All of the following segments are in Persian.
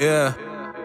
Yeah.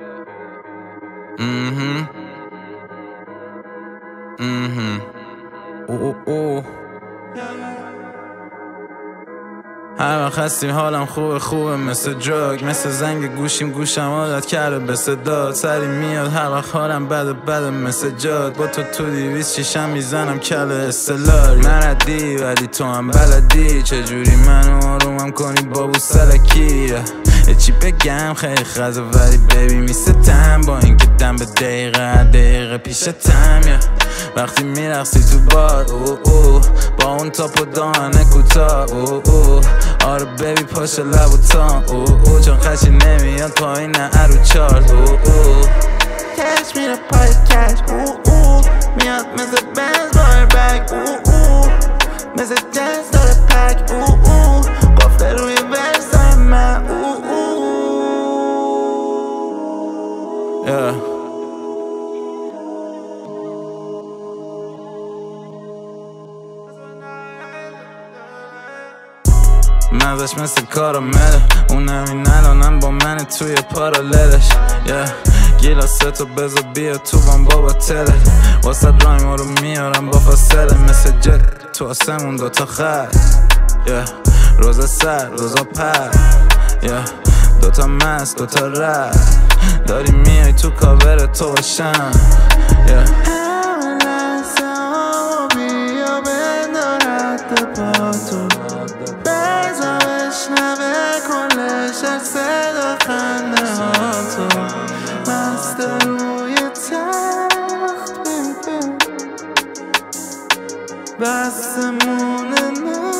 هر وقت هستیم حالم خوبه مثل دراگ، مثل زنگ گوشم عادت کرده به صدات. سری میاد هر وقت حالم بده مثل جاد. با تو 200 شیشم میزنم کله استلاری. نردی ولی تو هم بلدی چجوری منو آرومم کنی بابو سلکی. چی بگم خیلی خزه ولی بیبی میستم با اینکه دم به دقیقه پیشتم. وقتی میرقصی تو بار با اون تاپ و دهنه کوتاه آره بیبی پاش لب و تام چون خشی نمیاد پایین ارو چارت کش میره پای کش میاد مثل بنز بار بگ مثل جنس داره پک قفله روی ورسای من مزش مثل کارامله اون همین الانم با من توی پاراللش. گیلاستو بذار بیا تو بام بابا تله واسه رایما رو میارم با فاصله مثل جت تو آسمون دوتا خط. روزا سر روزا پر دوتا مست دوتا رد داری میای تو کاور تو باشم. همه لحظه ها بیا بندارد با تو بزا بشنوه کلش صدا خنده ها تو مست روی تخت بستمونه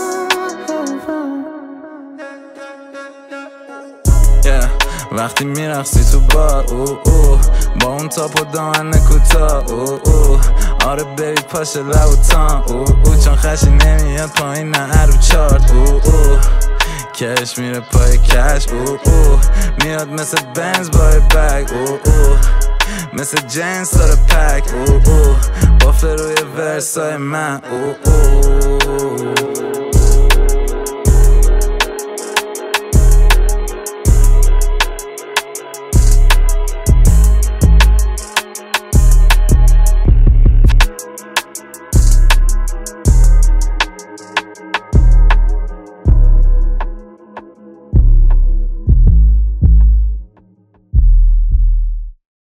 وقتی میرقصی تو بار با اون تاپ و دهنه کوتاه آره بیبی پاش لب و تام چون خشی نمیاد پایین ارو چارت کش میره پای کش میاد مثل بنز بای بگ مثل جنس داره پک قفله روی ورسای من